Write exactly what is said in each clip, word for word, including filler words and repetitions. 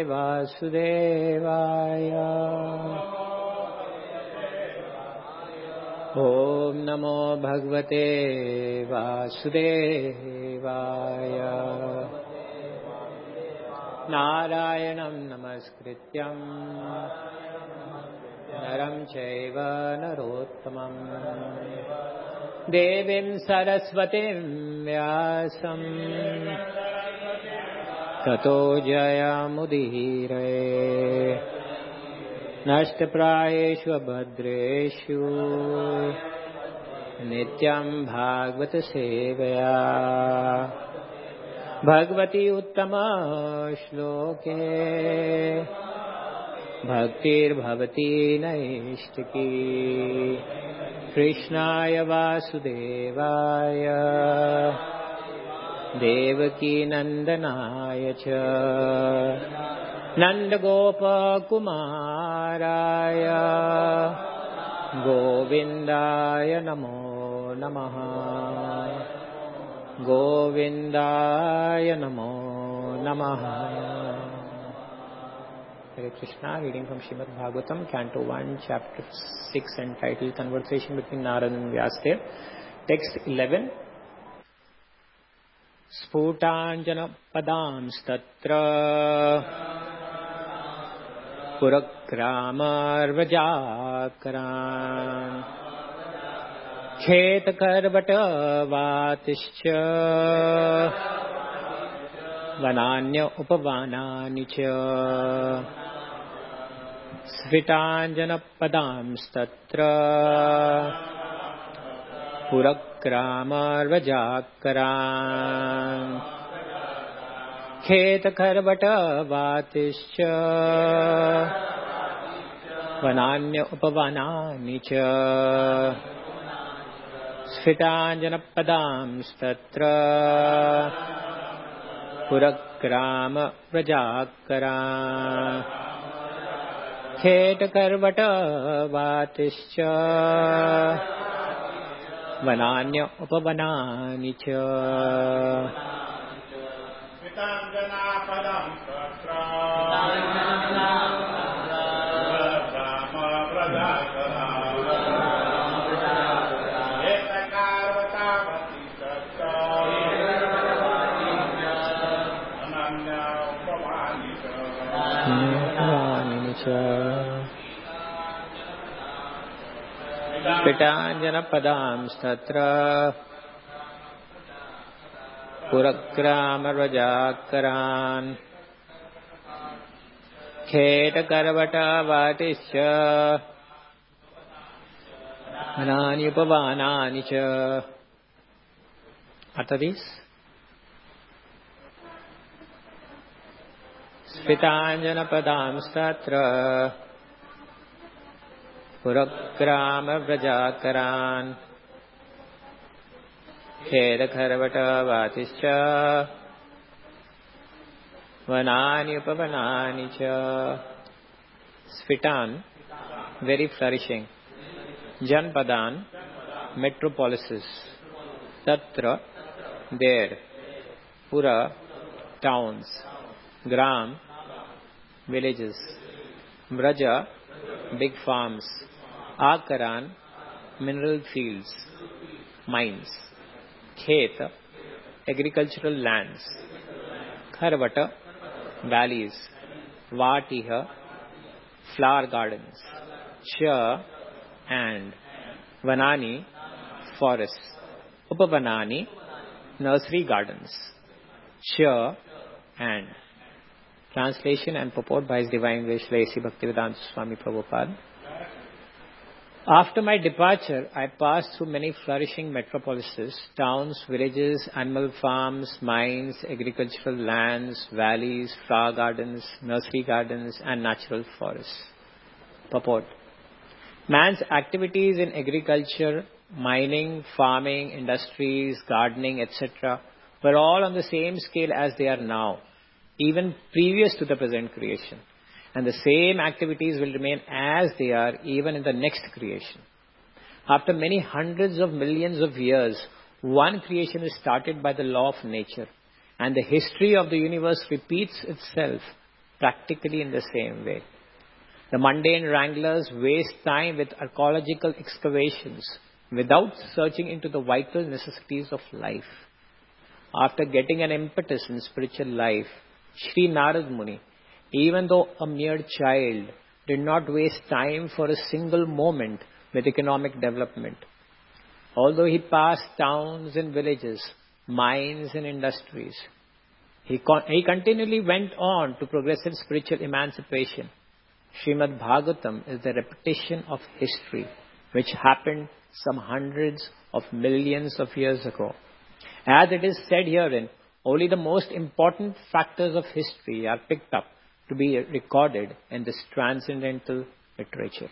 वासुदेवाय। ॐ नमो भगवते वासुदेवाय। नारायणं नमस्कृत्यं नरं चैव नरोत्तमं देवीं सरस्वतीं व्यासं ततो जयमुदीरये। नष्टप्रायेषु भद्रेषु नित्यं भागवत सेवया भगवती उत्तम श्लोके भक्तिर्भवती नैष्टिकी। कृष्णाय वासुदेवाय देवकी नंदनाय च नन्दगोपकुमाराय गोविन्दाय नमो नमः। गोविन्दाय नमो नमः। Hare Krishna. Reading from Srimad Bhagavatam, Canto one, Chapter six, entitled Conversation between Narada and Vyasadeva. Text eleven. Sputanjana padamstatra पुरक्रामर्वजाकरान् खेतकर्वटवातिश्च वनान्य उपवनानि च स्फिताञ्जनपदांस्तत्र पुरक्रामर्वजाकरान् खेतकर्वटवातिश्च वनान्य उपवनानि च स्फिताञ्जनपदांस्तत्र पुरक्रामर्वजाकरान् खेटकर्वटवातिश्च वनान्य उपवनानि च स्फिताञ्जनपदांस्तत्र पुरक्रामर्वजाकरान् खेटकर्वटवातिश्च वनानि उपवनानि च. After this, स्फिताञ्जनपदांस्तत्र पुरक्रामर्वजाकरान् खेटकर्वटवातिश्च वनानि उपवनानि च. Sphitan, very flourishing. Janpadan, metropolises. Tatra, there. Pura, towns. Gram, villages. Vraja, big farms. Akaran, mineral fields, mines. Khet, agricultural lands. Kharvata, valleys. Vatiha, flower gardens. Cha, and. Vanani, forests. Upavanani, nursery gardens. Cha, and. Translation and purport by His Divine Grace A C Bhaktivedanta Swami Prabhupada. After my departure, I passed through many flourishing metropolises, towns, villages, animal farms, mines, agricultural lands, valleys, flower gardens, nursery gardens, and natural forests. Purport. Man's activities in agriculture, mining, farming, industries, gardening, et cetera were all on the same scale as they are now, even previous to the present creation. And the same activities will remain as they are even in the next creation. After many hundreds of millions of years, one creation is started by the law of nature, and the history of the universe repeats itself practically in the same way. The mundane wranglers waste time with archaeological excavations without searching into the vital necessities of life. After getting an impetus in spiritual life, Sri Narad Muni, even though a mere child, did not waste time for a single moment with economic development. Although he passed towns and villages, mines and industries, he, con- he continually went on to progressive spiritual emancipation. Srimad Bhagavatam is the repetition of history, which happened some hundreds of millions of years ago. As it is said herein, only the most important factors of history are picked up to be recorded in this transcendental literature.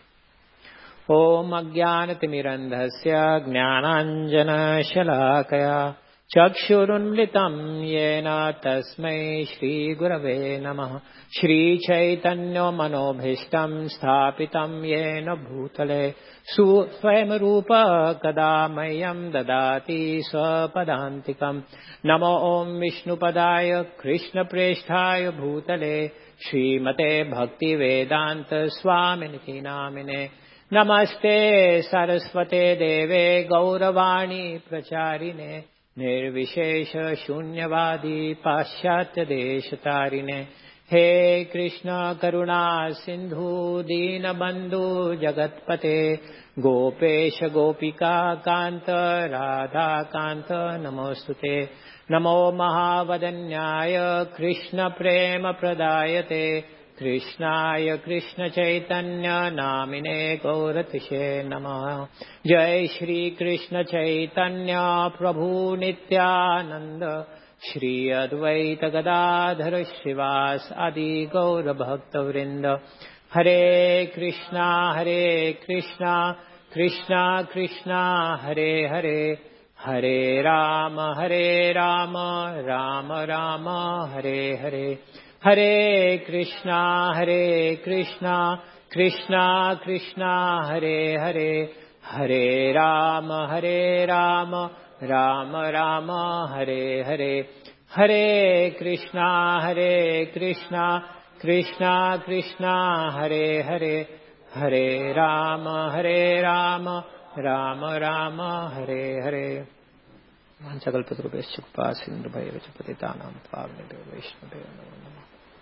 Om Ajnanatimirandhasya Jnananjana Shalakaya Chakshurunlitam Yena Tasmai Shri Gurave Namah Shri Chaitanya Manobhishtam Sthapitam Yena Bhutale Swayam Rupa Kadamayam Dadati Swapadantikam Namo Om Vishnupadaya Krishna Presthaya Bhutale Srimate Bhakti Vedanta Swaminiti Namine Namaste Saraswate Deve Gauravani Pracharine Nirvishesha Shunyavadi Paschatya Deshatarine He Krishna Karuna Sindhu Dina Bandhu Jagatpate Gopesha Gopika Kanta Radha Kanta Namostute Namo Mahavadanyaya Krishna Prema Pradayate Krishnaya Krishna Chaitanya Namine Gauratishe Namah Jai Shri Krishna Chaitanya Prabhu Nityananda Shri Advaita Gadadhara Shivas Adi Gaura Bhakta Vrinda Hare Krishna Hare Krishna Krishna Krishna Hare Hare Hare Rama Hare Rama Rama Rama Hare Hare Hare Krishna, Hare Krishna, Krishna Krishna, Hare Hare, Hare Rama, Hare Rama, Rama Rama, Hare Hare, Hare Krishna, Hare Krishna, Krishna Krishna, Hare Hare, Hare Rama, Hare Rama, Rama Rama, Hare Hare. Manchakalpatrubhescha Sindhubhayavacha Patitanam Tvagnidev Vaishnadev Namo Namah.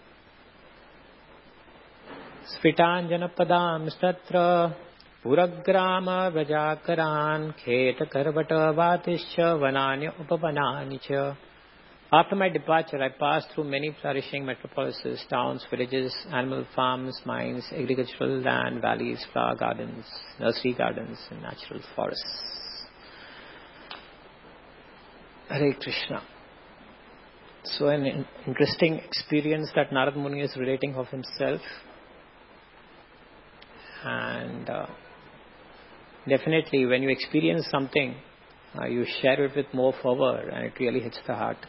Sfitanjanapadam statra Puragrama Vrajakaran Khetakarvata Vatischa Vananya Upavanani cha. After my departure, I passed through many flourishing metropolises, towns, villages, animal farms, mines, agricultural land, valleys, flower gardens, nursery gardens, and natural forests. Hare Krishna. So an interesting experience that Narad Muni is relating of himself. And uh, definitely when you experience something, uh, you share it with more fervor and it really hits the heart.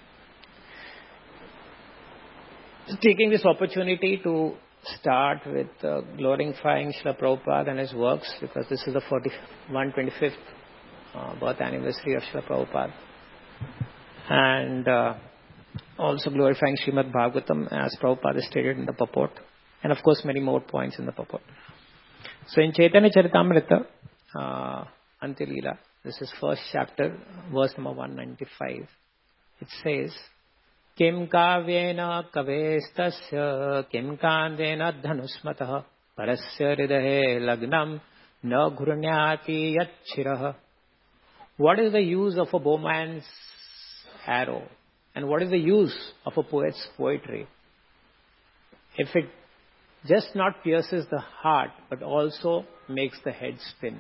Taking this opportunity to start with uh, glorifying Srila Prabhupada and his works, because this is the one hundred twenty-fifth uh, birth anniversary of Srila Prabhupada. And uh, also glorifying Srimad Bhagavatam as Prabhupada stated in the purport. And of course many more points in the purport. So in Chaitanya Charitamrita, uh, Antilila, this is first chapter, verse number one ninety-five. It says, Kim kavyena kavestasya kim kandena dhanusmatah parasya ridahe lagnam na ghurnyati yachiraha. What is the use of a bowman's arrow? And what is the use of a poet's poetry if it just not pierces the heart but also makes the head spin?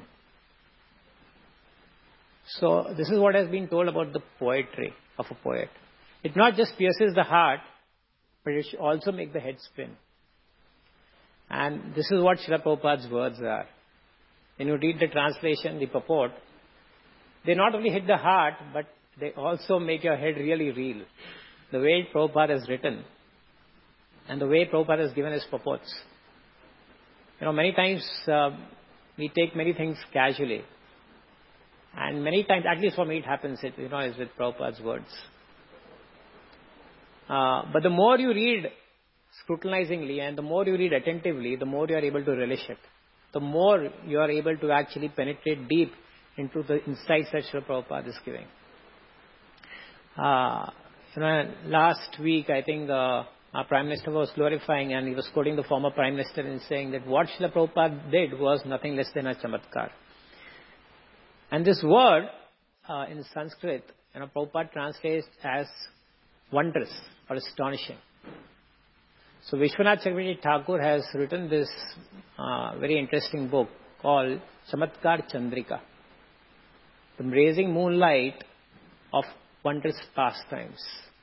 So this is what has been told about the poetry of a poet. It not just pierces the heart, but it should also make the head spin. And this is what Srila Prabhupada's words are. When you read the translation, the purport, they not only hit the heart, but they also make your head really reel. The way Prabhupada has written and the way Prabhupada has given his purports. You know, many times uh, we take many things casually. And many times, at least for me it happens, it, you know, is with Prabhupada's words. Uh, but the more you read scrutinizingly and the more you read attentively, the more you are able to relish it. The more you are able to actually penetrate deep into the insights that Srila Prabhupada is giving. Uh, you know, last week, I think uh, our Prime Minister was glorifying and he was quoting the former Prime Minister and saying that what Srila Prabhupada did was nothing less than a chamatkar. And this word uh, in Sanskrit, you know, Prabhupada translates as wondrous or astonishing. So Vishwanath Chakravarti Thakur has written this uh, very interesting book called Chamatkar Chandrika, the blazing moonlight of wondrous pastimes.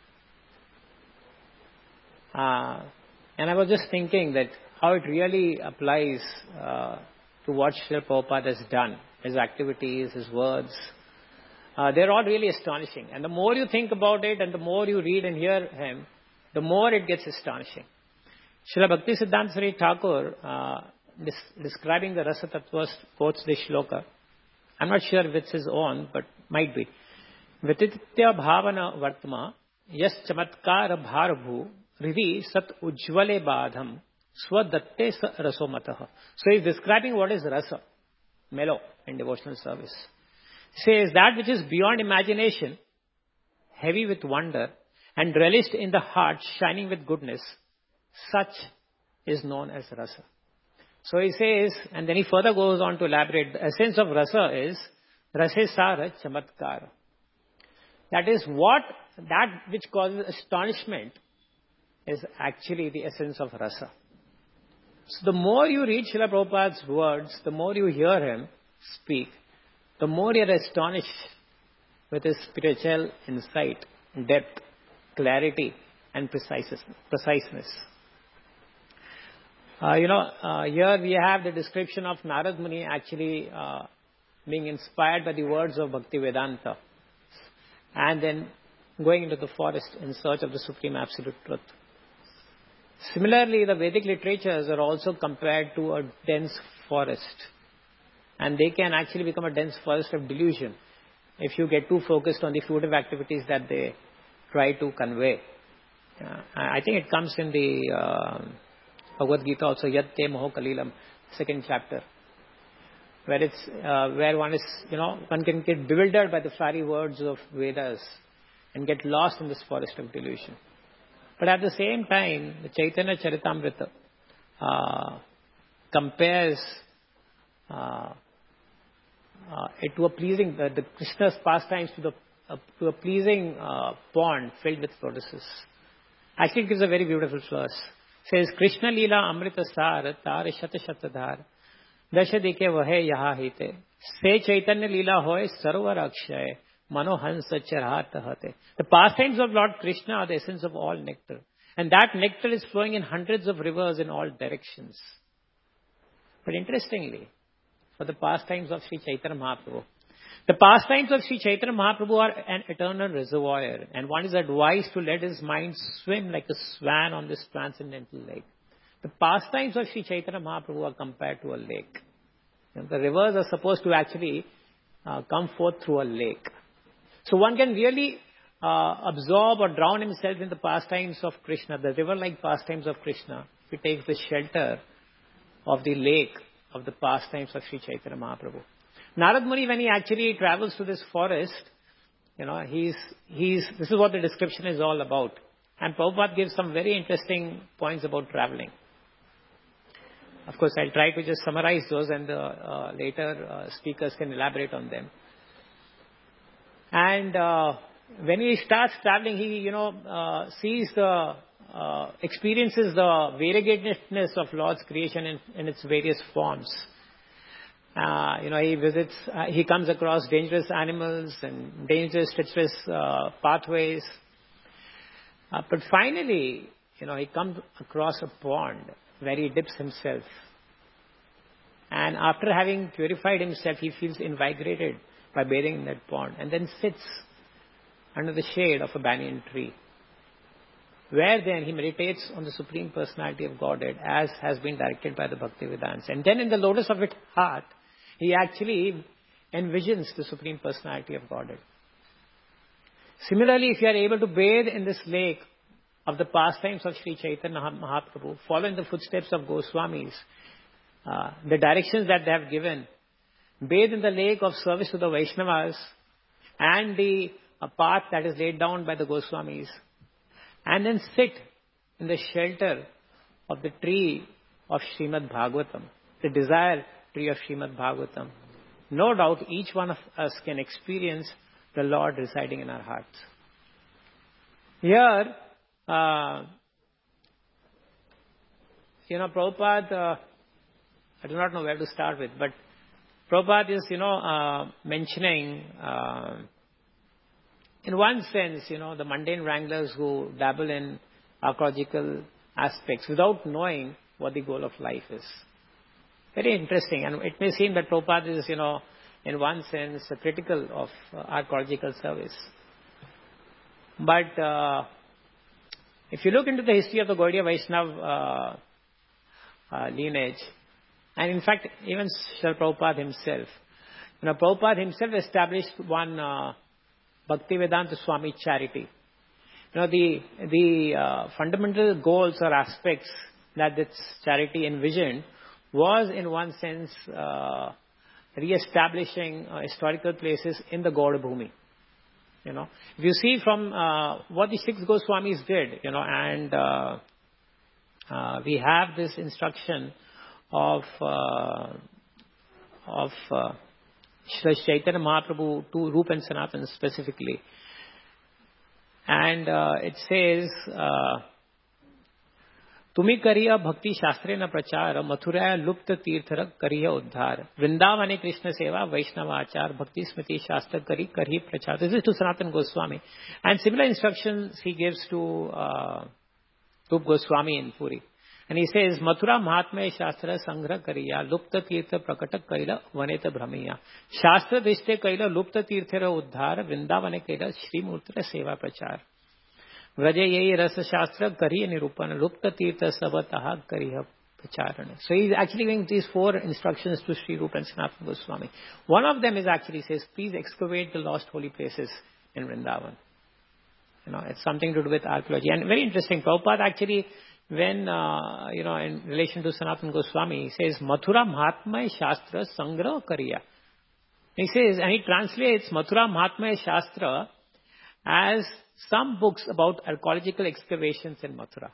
Uh, and I was just thinking that how it really applies uh, to what Srila Prabhupada has done, his activities, his words. Uh, they're all really astonishing. And the more you think about it and the more you read and hear him, the more it gets astonishing. Srila Bhakti Siddhanta Saraswati Thakur, uh, des- describing the Rasa Tattvas, quotes this shloka. I'm not sure if it's his own, but might be. Vititya bhavana vartma yas chamatkara bharabhu rivi sat ujvale badham swadatte sa rasomataha. So he's describing what is rasa, mellow in devotional service. He says that which is beyond imagination, heavy with wonder, and relished in the heart, shining with goodness, such is known as rasa. So he says, and then he further goes on to elaborate, the essence of rasa is rasesara chamatkara. That is what, that which causes astonishment is actually the essence of rasa. So the more you read Srila Prabhupada's words, the more you hear him speak, the more you are astonished with his spiritual insight, depth, clarity, and preciseness. Uh, you know, uh, here we have the description of Narad Muni actually uh, being inspired by the words of Bhaktivedanta and then going into the forest in search of the Supreme Absolute Truth. Similarly, the Vedic literatures are also compared to a dense forest, and they can actually become a dense forest of delusion if you get too focused on the fruitive activities that they try to convey. Uh, I think it comes in the uh, Bhagavad Gita also, Yatte Moho Kalilam, second chapter, where it's uh, where one is, you know, one can get bewildered by the fiery words of Vedas and get lost in this forest of delusion. But at the same time, the Chaitanya Charitamrita uh, compares uh, uh, it to a pleasing, uh, the Krishna's pastimes to the uh, to a pleasing uh, pond filled with tortoises. Actually, it gives a very beautiful verse. It says, Krishna Leela Amrita Sar Tar Shata Shatadhar Dasha Dike Vahe Yaha Hite Se Chaitanya Leela Hoy Sarvar Akshay Mano Hansa Charhata Hate. The pastimes of Lord Krishna are the essence of all nectar. And that nectar is flowing in hundreds of rivers in all directions. But interestingly, for the pastimes of Sri Chaitanya Mahaprabhu, the pastimes of Sri Chaitanya Mahaprabhu are an eternal reservoir, and one is advised to let his mind swim like a swan on this transcendental lake. The pastimes of Sri Chaitanya Mahaprabhu are compared to a lake. And the rivers are supposed to actually uh, come forth through a lake. So one can really uh, absorb or drown himself in the pastimes of Krishna, the river-like pastimes of Krishna, if he takes the shelter of the lake of the pastimes of Sri Chaitanya Mahaprabhu. Narad Muni, when he actually travels to this forest, you know, he's, he's, this is what the description is all about. And Prabhupada gives some very interesting points about traveling. Of course, I'll try to just summarize those and the uh, later uh, speakers can elaborate on them. And uh, when he starts traveling, he, you know, uh, sees the, uh, experiences the variegatedness of Lord's creation in, in its various forms. Uh, you know, he visits, uh, he comes across dangerous animals and dangerous, treacherous uh, pathways. Uh, but finally, you know, he comes across a pond where he dips himself. And after having purified himself, he feels invigorated by bathing in that pond, and then sits under the shade of a banyan tree, where then he meditates on the Supreme Personality of Godhead as has been directed by the Bhaktivedanta. And then in the lotus of his heart, he actually envisions the Supreme Personality of Godhead. Similarly, if you are able to bathe in this lake of the pastimes of Sri Chaitanya Mahaprabhu, follow in the footsteps of Goswamis, uh, the directions that they have given, bathe in the lake of service to the Vaishnavas and the uh, path that is laid down by the Goswamis, and then sit in the shelter of the tree of Srimad Bhagavatam, the desire tree of Srimad Bhagavatam. No doubt each one of us can experience the Lord residing in our hearts. Here, uh, you know, Prabhupada, uh, I do not know where to start with, but Prabhupada is, you know, uh, mentioning, uh, in one sense, you know, the mundane wranglers who dabble in archaeological aspects without knowing what the goal of life is. Very interesting. And it may seem that Prabhupada is, you know, in one sense, critical of uh, archaeological service. But uh, if you look into the history of the Gaudiya Vaishnava uh, uh, lineage, and in fact, even Srila Prabhupada himself, you know, Prabhupada himself established one uh, Bhaktivedanta Swami charity. You know, the the uh, fundamental goals or aspects that this charity envisioned was, in one sense, uh, re-establishing uh, historical places in the Gauda Bhumi. You know, if you see from uh, what the six Goswamis did, you know, and uh, uh, we have this instruction of uh, of uh, Shri Chaitanya Mahaprabhu to Rupa and Sanatana specifically, and uh, it says, "Tumi kariya bhakti shastre na prachar, mathuraya lupta tirthara kariya uddhar, vrindavane Krishna seva vaishnava achar, bhakti smriti shastra kari kari prachar." This is to Sanatana Goswami, and similar instructions he gives to uh, Rup Goswami in Puri. And he says, Mathura Mahatmaya Shastra Sangra Kariya, Lupta Tirtha Prakata Kaila, Vaneta Brahmiya. Shastra Dishte Kaila, Lupta Tirthera Uddhar, Vrindavane Kaila, Shri Murtara Seva Prachar. Vraja Yehi Rasa Shastra Kariya Nirupana, Lupta Tirtha Sabataha Kariya Pracharana. So he's actually giving these four instructions to Sri Rupa and Sanatana Goswami. One of them is actually says, please excavate the lost holy places in Vrindavan. You know, it's something to do with archaeology. And very interesting, Prabhupada actually, when, uh, you know, in relation to Sanatana Goswami, he says, Mathura Mahatmaya Shastra Sangra Kariya. He says, and he translates Mathura Mahatmaya Shastra as some books about archaeological excavations in Mathura.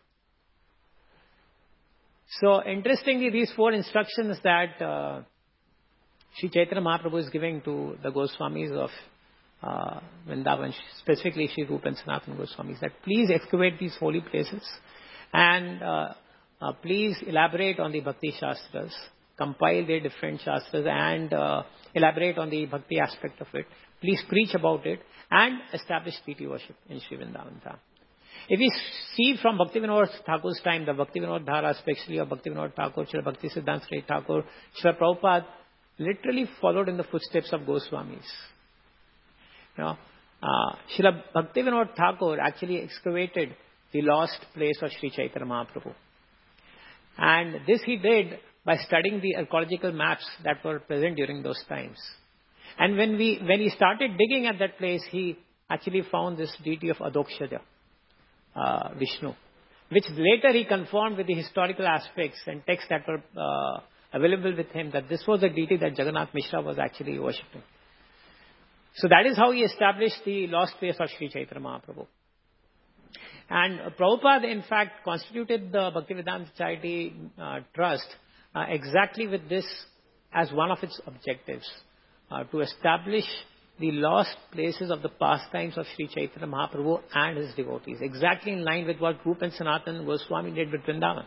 So, interestingly, these four instructions that uh, Sri Chaitanya Mahaprabhu is giving to the Goswamis of uh, Vrindavan, specifically Sri Rupa and Sanatana Goswamis, that please excavate these holy places. And uh, uh, please elaborate on the Bhakti Shastras, compile their different Shastras and uh, elaborate on the Bhakti aspect of it. Please preach about it and establish deity worship in Sri Vrindavan Dham. If we see from Bhaktivinoda Thakur's time, the Bhaktivinoda Dhara, especially of Bhaktivinoda Thakur, Srila Bhakti Siddhanta Sai Thakur, Srila Prabhupada literally followed in the footsteps of Goswamis. You know, uh, Srila Bhaktivinoda Thakur actually excavated the lost place of Sri Chaitanya Mahaprabhu. And this he did by studying the archaeological maps that were present during those times. And when we when he started digging at that place, he actually found this deity of Adokshaja, uh, Vishnu, which later he confirmed with the historical aspects and texts that were uh, available with him, that this was the deity that Jagannath Mishra was actually worshipping. So that is how he established the lost place of Sri Chaitanya Mahaprabhu. And uh, Prabhupada, in fact, constituted the Bhaktivedanta Charity uh, Trust uh, exactly with this as one of its objectives, uh, to establish the lost places of the pastimes of Sri Chaitanya Mahaprabhu and his devotees, exactly in line with what Rupa and Sanatana Goswami did with Vrindavan.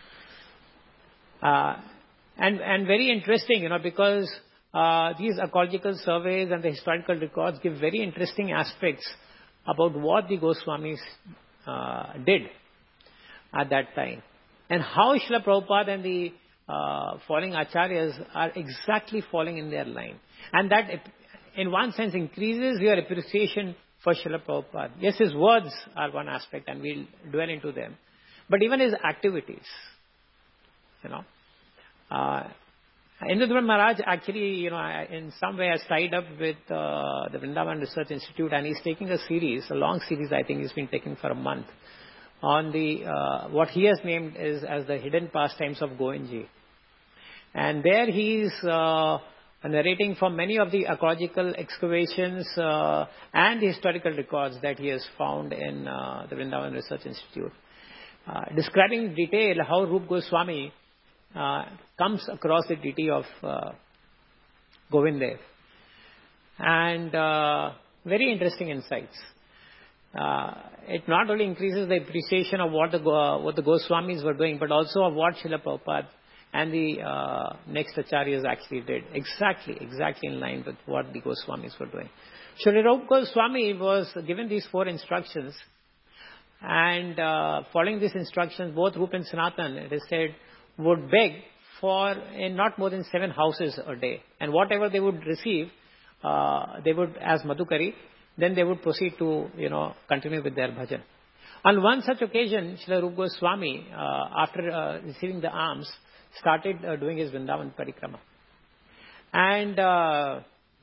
Uh, and, and very interesting, you know, because uh, these archaeological surveys and the historical records give very interesting aspects about what the Goswamis Uh, did at that time, and how Srila Prabhupada and the uh, following acharyas are exactly falling in their line, and that in one sense increases your appreciation for Srila Prabhupada. Yes, his words are one aspect and we'll dwell into them, but even his activities, you know. Uh, Indradhanush Maharaj actually, you know, in some way has tied up with uh, the Vrindavan Research Institute, and he's taking a series, a long series I think he's been taking for a month, on the uh, what he has named is as the hidden pastimes of Govindji. And there he is uh, narrating from many of the archaeological excavations uh, and the historical records that he has found in uh, the Vrindavan Research Institute, uh, describing in detail how Rup Goswami uh, comes across the deity of uh, Govind Dev. And uh, very interesting insights. Uh, it not only increases the appreciation of what the uh, what the Goswamis were doing, but also of what Srila Prabhupada and the uh, next acharyas actually did. Exactly, exactly in line with what the Goswamis were doing. Srila Rupa Goswami was given these four instructions, and uh, following these instructions, both Rupa and Sanatan, it is said, would beg for in not more than seven houses a day, and whatever they would receive, uh, they would as Madhukari. Then they would proceed to, you know, continue with their bhajan. On one such occasion, Srila Rupa Goswami, uh, after uh, receiving the alms, started uh, doing his Vrindavan Parikrama. And uh,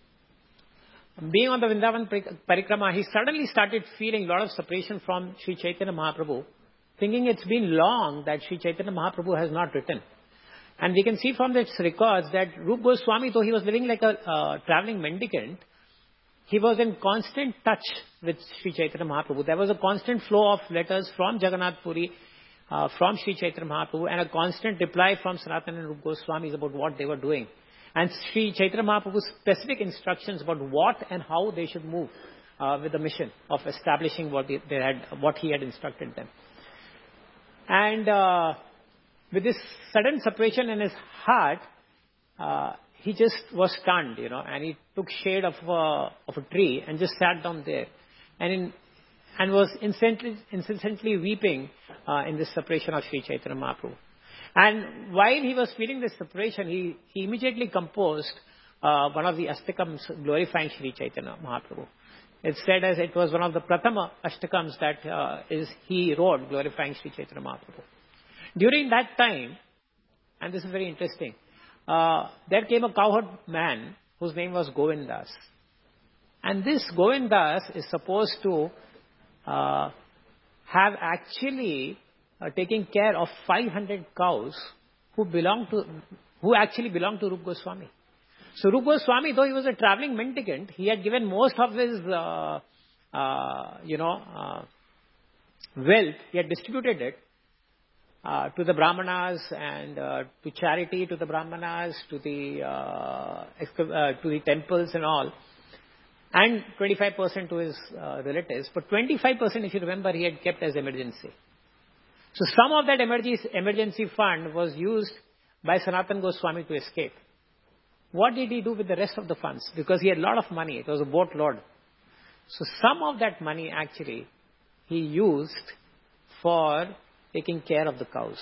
being on the Vrindavan Parikrama, he suddenly started feeling a lot of separation from Sri Chaitanya Mahaprabhu, thinking it's been long that Sri Chaitanya Mahaprabhu has not written. And we can see from these records that Rupa Goswami, though he was living like a uh, traveling mendicant, he was in constant touch with Sri Chaitanya Mahaprabhu. There was a constant flow of letters from Jagannath Puri, uh, from Sri Chaitanya Mahaprabhu, and a constant reply from Sanatana and Rupa Goswamis about what they were doing. And Sri Chaitanya Mahaprabhu's specific instructions about what and how they should move uh, with the mission of establishing what they, they had, what he had instructed them. And uh, with this sudden separation in his heart, uh, he just was stunned, you know, and he took shade of a, of a tree and just sat down there, and in, and was incessantly, incessantly weeping uh, in this separation of Sri Chaitanya Mahaprabhu. And while he was feeling this separation, he, he immediately composed uh, one of the Ashtakams glorifying Sri Chaitanya Mahaprabhu. It's said as it was one of the Prathama Ashtakams that uh, is he wrote glorifying Sri Chaitanya Mahaprabhu. During that time, and this is very interesting, Uh, there came a cowherd man whose name was Govindas. And this Govindas is supposed to uh, have actually uh, taken care of five hundred cows who belonged to, who actually belonged to Rupa Goswami. So Rupa Goswami, though he was a traveling mendicant, he had given most of his, uh, uh, you know, uh, wealth, he had distributed it Uh, to the Brahmanas and uh, to charity to the Brahmanas, to the uh, uh, to the temples and all, and twenty-five percent to his uh, relatives. But twenty-five percent, if you remember, he had kept as emergency. So some of that emergency emergency fund was used by Sanatan Goswami to escape. What did he do with the rest of the funds? Because he had a lot of money. It was a boatload. So some of that money actually he used for taking care of the cows.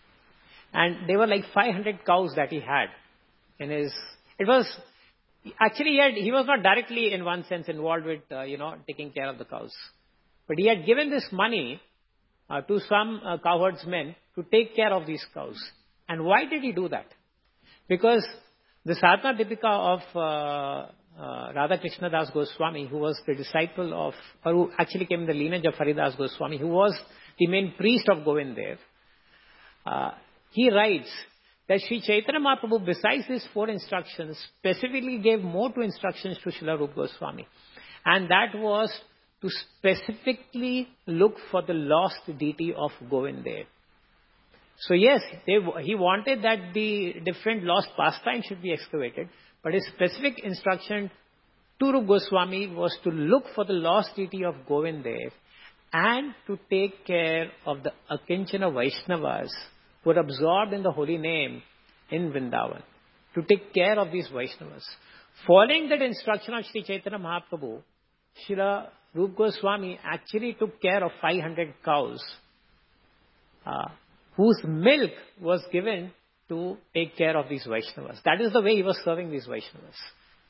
And they were like five hundred cows that he had in his, it was, actually he, had, he was not directly in one sense involved with, uh, you know, taking care of the cows. But he had given this money uh, to some uh, cowherdsmen to take care of these cows. And why did he do that? Because the Sadhana Dipika of uh, uh, Radha Krishna Das Goswami, who was the disciple of, or who actually came in the lineage of Haridas Goswami, who was the main priest of Govind Dev, uh, he writes that Sri Chaitanya Mahaprabhu, besides these four instructions, specifically gave more two instructions to Srila Rupa Goswami. And that was to specifically look for the lost deity of Govind Dev. So yes, they, he wanted that the different lost pastimes should be excavated, but his specific instruction to Rupa Goswami was to look for the lost deity of Govind Dev and to take care of the Akinchana Vaishnavas who were absorbed in the holy name in Vrindavan. To take care of these Vaishnavas. Following that instruction of Sri Chaitanya Mahaprabhu, Srila Rupa Goswami actually took care of five hundred cows, uh, whose milk was given to take care of these Vaishnavas. That is the way he was serving these Vaishnavas.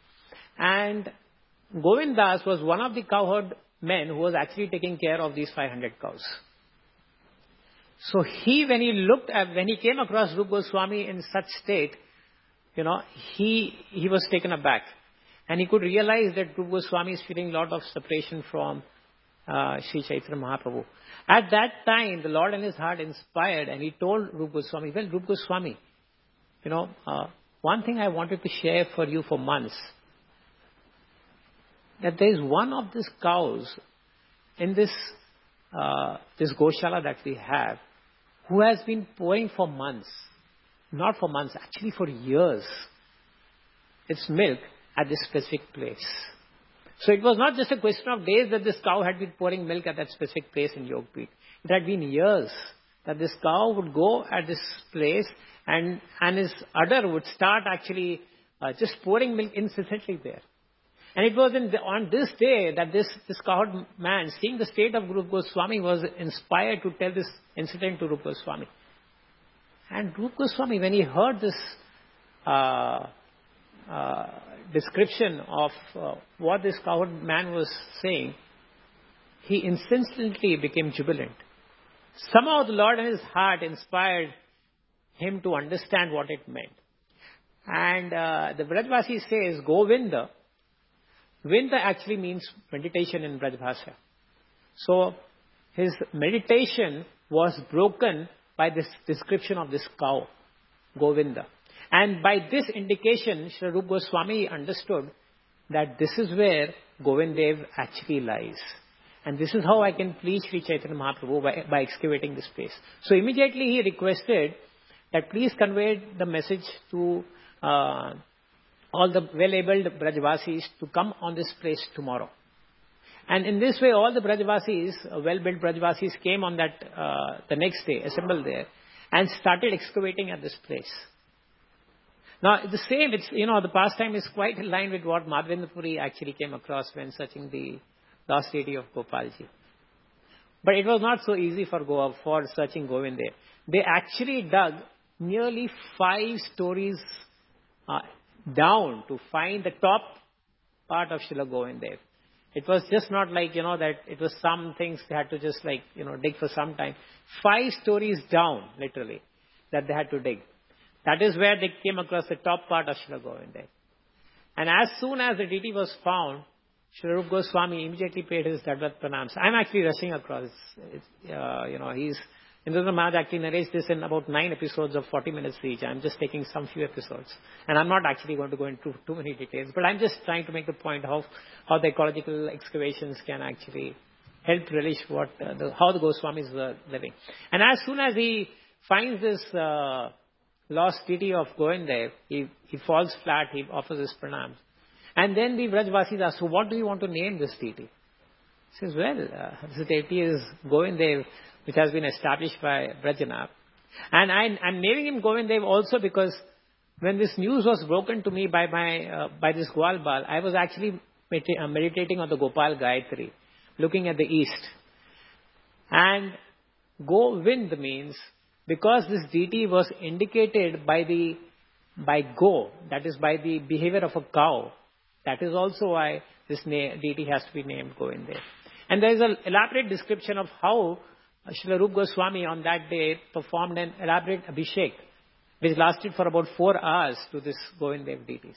And Govindas was one of the cowherd men who was actually taking care of these five hundred cows. So he, when he looked at, when he came across Rupa Goswami in such state, you know, he, he was taken aback. And he could realize that Rupa Goswami is feeling a lot of separation from uh, Sri Chaitanya Mahaprabhu. At that time, the Lord in his heart inspired, and he told Rupa Goswami, well, Rupa Goswami, you know, uh, one thing I wanted to share for you for months, that there is one of these cows in this, uh, this Goshala that we have, who has been pouring for months, not for months, actually for years, its milk at this specific place. So it was not just a question of days that this cow had been pouring milk at that specific place in Yogpith. It had been years that this cow would go at this place and, and his udder would start actually uh, just pouring milk incessantly there. And it was in the, on this day that this, this cowherd man, seeing the state of Rupa Goswami, was inspired to tell this incident to Rupa Goswami. And Rupa Goswami, when he heard this uh, uh, description of uh, what this cowherd man was saying, he instantly became jubilant. Somehow the Lord in his heart inspired him to understand what it meant. And uh, the Brajvasi says, Govinda. Vinda actually means meditation in Brajbhasha. So his meditation was broken by this description of this cow, Govinda. And by this indication, Sri Rupa Goswami understood that this is where Govindev actually lies. And this is how I can please Sri Chaitanya Mahaprabhu by, by excavating this place. So immediately he requested that please convey the message to uh, all the well-abled Brajvasis to come on this place tomorrow. And in this way, all the Brajvasis, uh, well-built Brajvasis, came on that, uh, the next day, assembled there, and started excavating at this place. Now, the same, it's, you know, the pastime is quite in line with what Madhavendra Puri actually came across when searching the lost deity of Gopalji. But it was not so easy for Goa, for searching Govindev. They actually dug nearly five stories uh, down to find the top part of Srila Govindev. It was just not like, you know, that it was some things they had to just like, you know, dig for some time. Five stories down, literally, that they had to dig. That is where they came across the top part of Srila Govindev. And as soon as the deity was found, Sri Rupa Goswami immediately paid his Dandavat Pranams. I'm actually rushing across. It's, uh, you know, he's, Indra Maharaj actually narrates this in about nine episodes of forty minutes each. I'm just taking some few episodes. And I'm not actually going to go into too many details, but I'm just trying to make the point how, how the ecological excavations can actually help relish what, uh, the, how the Goswamis were living. And as soon as he finds this, uh, lost deity of Govindev, he, he falls flat, he offers his pranams. And then the Brajvasis ask, so what do you want to name this deity? He says, well, uh, this deity is Govindev, which has been established by Brajanath. And I, I'm naming him Govindev also because when this news was broken to me by my, uh, by this Gwal Bal, I was actually medita- uh, meditating on the Gopal Gayatri, looking at the east. And Govind means, because this deity was indicated by the, by Go, that is by the behavior of a cow, that is also why this na- deity has to be named Govindev. And there is an elaborate description of how Srila Rupa Goswami on that day performed an elaborate abhishek, which lasted for about four hours to this Govindev deities.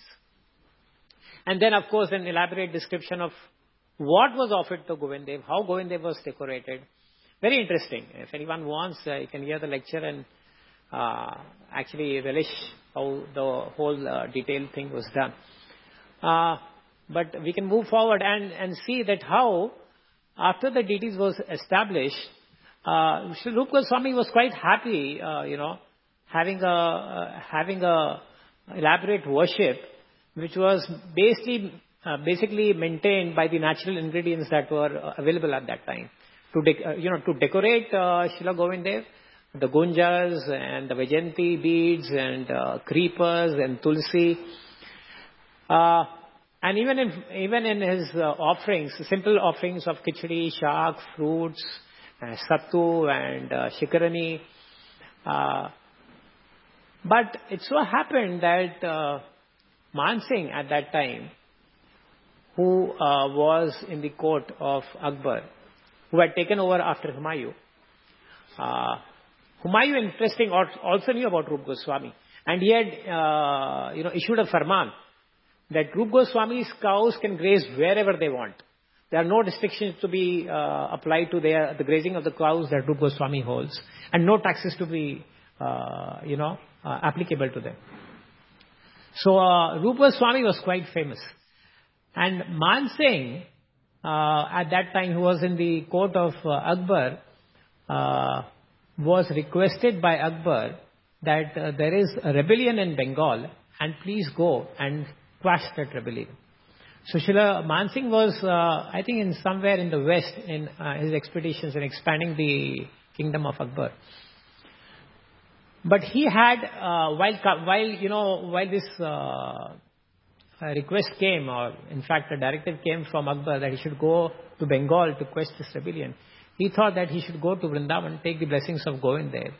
And then, of course, an elaborate description of what was offered to Govindev, how Govindev was decorated. Very interesting. If anyone wants, uh, you can hear the lecture and uh, actually relish how the whole uh, detailed thing was done. Uh, but we can move forward and, and see that how, after the deities was established, uh, Sri Rupa Goswami was quite happy, uh, you know, having a, uh, having a elaborate worship, which was basically, uh, basically maintained by the natural ingredients that were uh, available at that time. To, de- uh, you know, to decorate uh, Srila Govindev, the gunjas and the Vajayanti beads and uh, creepers and tulsi. Uh, and even in, even in his uh, offerings, simple offerings of khichdi, shak, fruits, uh, sattu and uh, shikarani. Uh, but it so happened that uh, Man Singh at that time, who uh, was in the court of Akbar, who had taken over after Humayun, uh, Humayun, interesting, also knew about Rupa Goswami. And he had, uh, you know, issued a farman that Rupa Goswami's cows can graze wherever they want. There are no restrictions to be uh, applied to their, the grazing of the cows that Rupa Goswami holds, and no taxes to be, uh, you know, uh, applicable to them. So uh, Rupa Goswami was quite famous. And Man Singh, uh, at that time, who was in the court of uh, Akbar, uh, was requested by Akbar that uh, there is a rebellion in Bengal, and please go and quash that rebellion. So Srila Man Singh was, uh, I think, in somewhere in the west in uh, his expeditions in expanding the kingdom of Akbar. But he had, uh, while, while, you know, while this uh, request came, or in fact a directive came from Akbar that he should go to Bengal to quash this rebellion, he thought that he should go to Vrindavan, take the blessings of Govind there,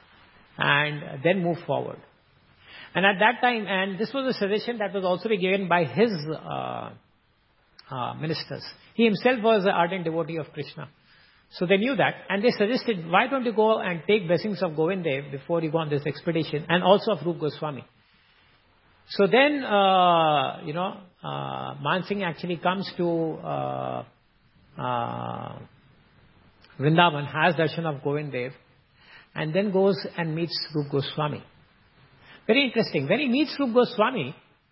and then move forward. And at that time, and this was a suggestion that was also given by his uh, uh, ministers. He himself was an ardent devotee of Krishna. So they knew that, and they suggested, why don't you go and take blessings of Govind Dev before you go on this expedition, and also of Rupa Goswami. So then, uh, you know, uh, Man Singh actually comes to uh, uh, Vrindavan, has darshan of Govind Dev, and then goes and meets Rupa Goswami. Very interesting. When he meets Rupa Goswami,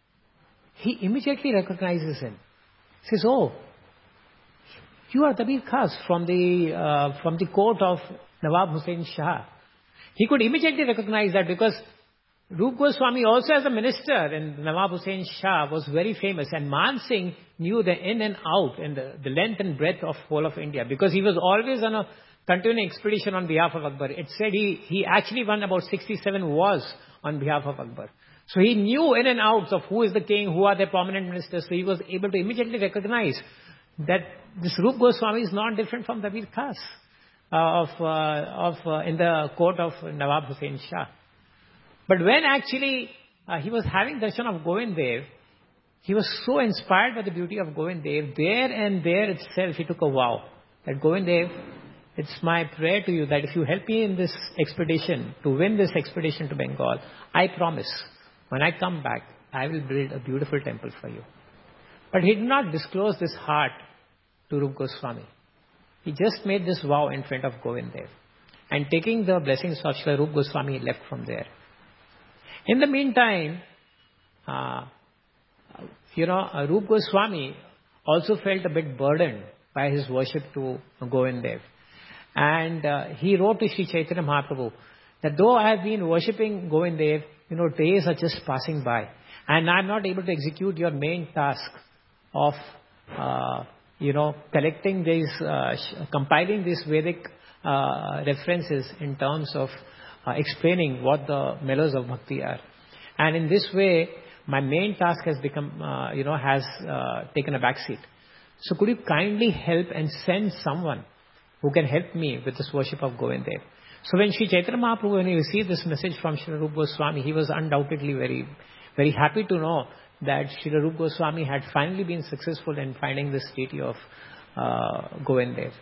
he immediately recognizes him. He says, "Oh, you are Dabir Khas from the uh, from the court of Nawab Hussain Shah." He could immediately recognize that because Rupa Goswami also as a minister in Nawab Hussain Shah was very famous, and Man Singh knew the in and out and the, the length and breadth of whole of India because he was always on a continuing expedition on behalf of Akbar. It said he, he actually won about sixty-seven wars on behalf of Akbar. So he knew in and outs of who is the king, who are the prominent ministers. So he was able to immediately recognize that this Rupa Goswami is not different from Dabir Khas uh, of, uh, of uh, in the court of Nawab Hussain Shah. But when actually uh, he was having darshan of Govind Dev, he was so inspired by the beauty of Govind Dev, there and there itself he took a vow that Govind Dev, it's my prayer to you that if you help me in this expedition, to win this expedition to Bengal, I promise, when I come back, I will build a beautiful temple for you. But he did not disclose this heart to Rupa Goswami. He just made this vow in front of Govind Dev. And taking the blessings of Srila Rupa Goswami, he left from there. In the meantime, uh, you know, uh, Rupa Goswami also felt a bit burdened by his worship to Govind Dev. And uh, he wrote to Sri Chaitanya Mahaprabhu that though I have been worshipping Govind Dev, you know, days are just passing by. And I am not able to execute your main task of, uh, you know, collecting these, uh, sh- compiling these Vedic uh, references in terms of uh, explaining what the mellows of bhakti are. And in this way, my main task has become, uh, you know, has uh, taken a backseat. So could you kindly help and send someone who can help me with this worship of Govind Dev? So when Sri Chaitanya Mahaprabhu, when he received this message from Srila Rupa Goswami, he was undoubtedly very, very happy to know that Srila Rupa Goswami had finally been successful in finding this deity of uh, Govind Dev.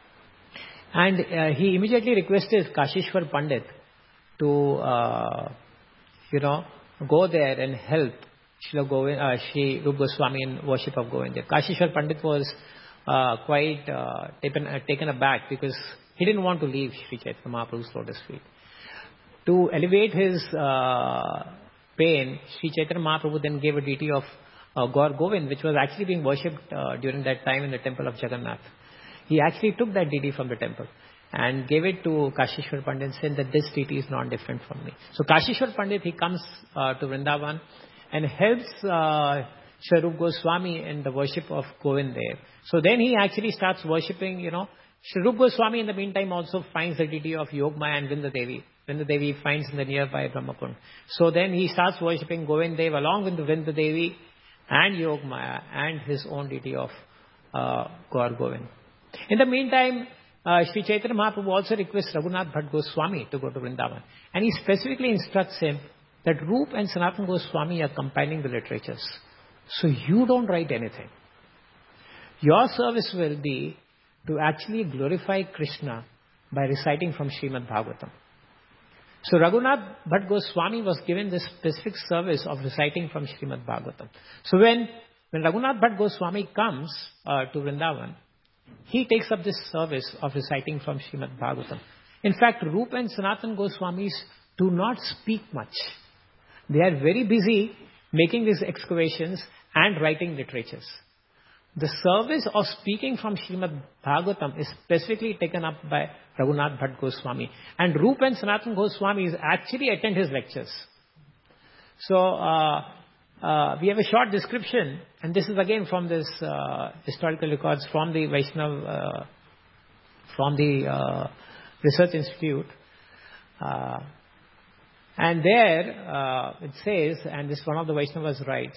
And uh, he immediately requested Kashishwar Pandit to, uh, you know, go there and help Srila Govind, uh, Sri Rupa Goswami in worship of Govind Dev. Kashishwar Pandit was uh, quite uh, taken, uh, taken aback because he didn't want to leave Sri Chaitanya Mahaprabhu's lotus feet. To alleviate his uh, pain, Sri Chaitanya Mahaprabhu then gave a deity of uh, Gaur Govind, which was actually being worshipped uh, during that time in the temple of Jagannath. He actually took that deity from the temple and gave it to Kashishwar Pandit and said that this deity is not different from me. So Kashishwar Pandit, he comes uh, to Vrindavan and helps uh, Sri Rupa Goswami in the worship of Govind Dev. So then he actually starts worshipping, you know, Sri Rupa Goswami in the meantime also finds the deity of Yogmaya and Vrinda Devi. Vrinda Devi finds in the nearby Brahmakund. So then he starts worshipping Govind Dev along with the Vrinda Devi and Yogmaya and his own deity of uh, Gaur Govind. In the meantime, uh, Sri Chaitanya Mahaprabhu also requests Raghunath Bhatt Goswami to go to Vrindavan. And he specifically instructs him that Rup and Sanatana Goswami are compiling the literatures. So you don't write anything. Your service will be to actually glorify Krishna by reciting from Srimad Bhagavatam. So Raghunath Bhatt Goswami was given this specific service of reciting from Srimad Bhagavatam. So when when Raghunath Bhatt Goswami comes uh, to Vrindavan, he takes up this service of reciting from Srimad Bhagavatam. In fact, Rupa and Sanatan Goswamis do not speak much. They are very busy making these excavations and writing literatures. The service of speaking from Srimad Bhagavatam is specifically taken up by Raghunath Bhatt Goswami. And Rupa and Sanatan Goswamis actually attend his lectures. So, uh, uh, we have a short description, and this is again from this uh, historical records from the Vaishnav, uh, from the uh, Research Institute. Uh, and there uh, it says, and this one of the Vaishnavas writes,